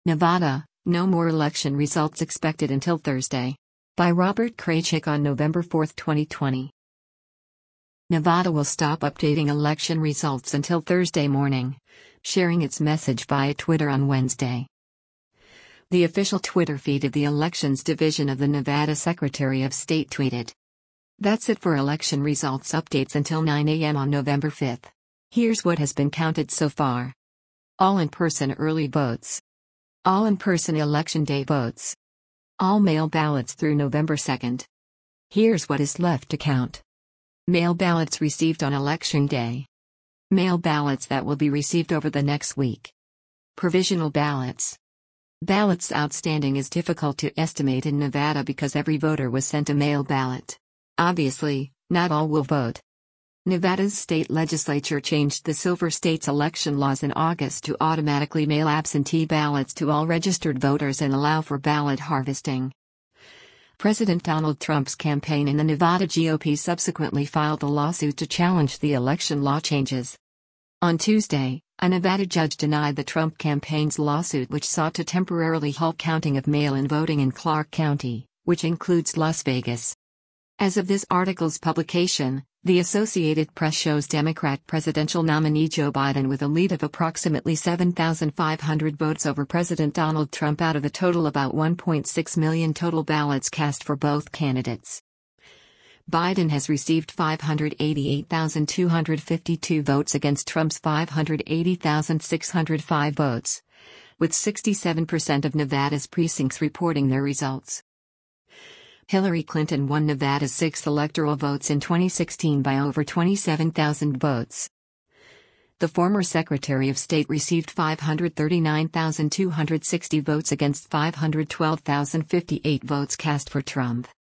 Nevada, no more election results expected until Thursday. By Robert Kraychik on November 4, 2020. Nevada will stop updating election results until Thursday morning, sharing its message via Twitter on Wednesday. The official Twitter feed of the Elections Division of the Nevada Secretary of State tweeted, "That's it for election results updates until 9 a.m. on November 5th. Here's what has been counted so far. All in-person early votes. All in-person Election Day votes. All mail ballots through November 2nd. Here's what is left to count. Mail ballots received on Election Day. Mail ballots that will be received over the next week. Provisional ballots. Ballots outstanding is difficult to estimate in Nevada because every voter was sent a mail ballot. Obviously, not all will vote." Nevada's state legislature changed the Silver State's election laws in August to automatically mail absentee ballots to all registered voters and allow for ballot harvesting. President Donald Trump's campaign and the Nevada GOP subsequently filed a lawsuit to challenge the election law changes. On Tuesday, a Nevada judge denied the Trump campaign's lawsuit, which sought to temporarily halt counting of mail-in voting in Clark County, which includes Las Vegas. As of this article's publication, the Associated Press shows Democrat presidential nominee Joe Biden with a lead of approximately 7,500 votes over President Donald Trump out of a total about 1.6 million total ballots cast for both candidates. Biden has received 588,252 votes against Trump's 580,605 votes, with 67% of Nevada's precincts reporting their results. Hillary Clinton won Nevada's 6th electoral votes in 2016 by over 27,000 votes. The former Secretary of State received 539,260 votes against 512,058 votes cast for Trump.